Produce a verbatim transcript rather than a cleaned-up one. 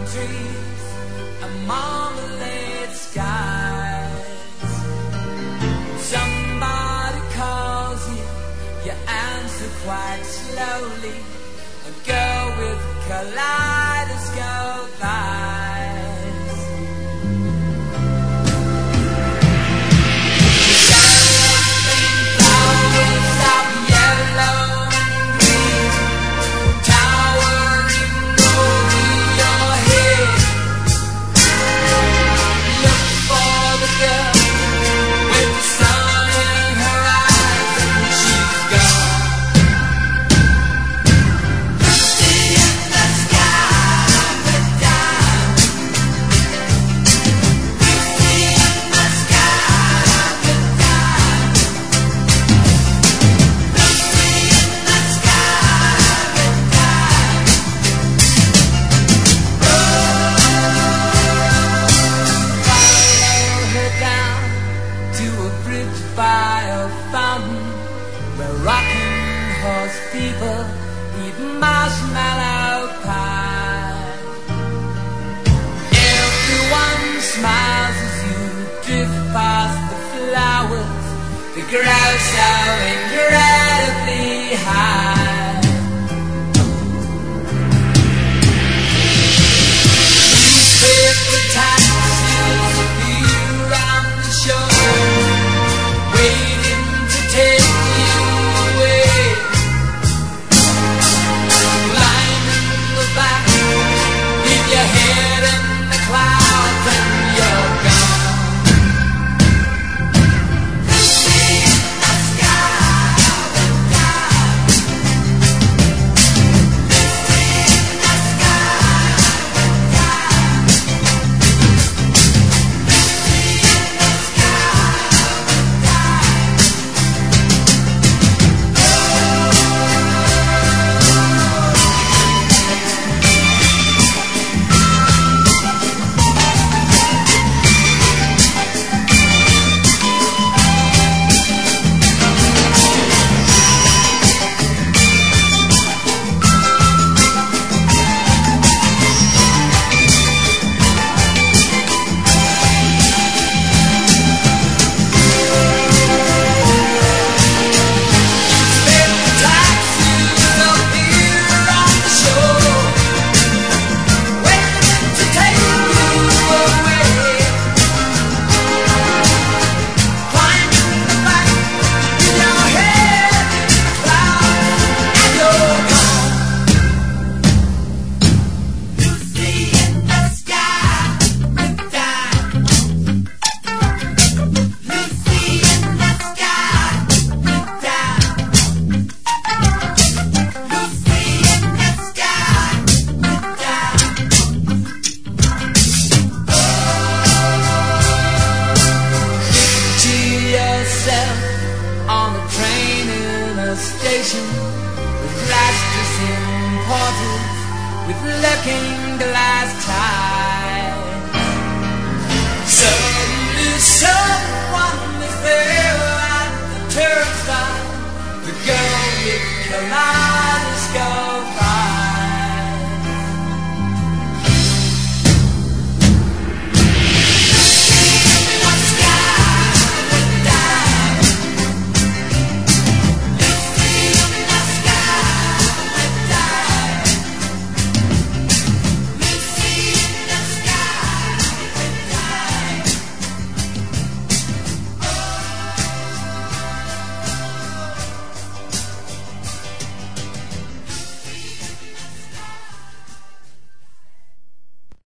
trees and marmalade skies. Somebody calls you, you answer quite slowly. A girl with kaleidoscope eyes. Galloping flowers of yellow and green, towering over your head. Look for the girl with the sun in her eyes, and she's gone. Lucy in the sky with diamonds. Lucy in the sky with diamonds. Lucy in the sky with diamonds. Follow her down to a bridge by a fountain where rocking horse people eat marshmallow pie. Everyone smiles as you drift past the flowers that grow so incredibly high. Newspaper taxis appear on the shore, waiting to take you away. Lying in the back, leave your head in the clouds and you're gone. Lucy in the sky with diamonds. Lucy in the sky with diamonds. Lucy in the sky with diamonds. Newspaper taxis appear on the shore, waiting to take you away. Climb in the back with your head in the clouds and you're gone. Lucy in the sky with diamonds. Lucy in the sky with diamonds. Lucy in the sky with diamonds. Picture yourself on a train in a station with plastics imported with looking glass ties. Suddenly someone is there at the turnstile, the girl with collide.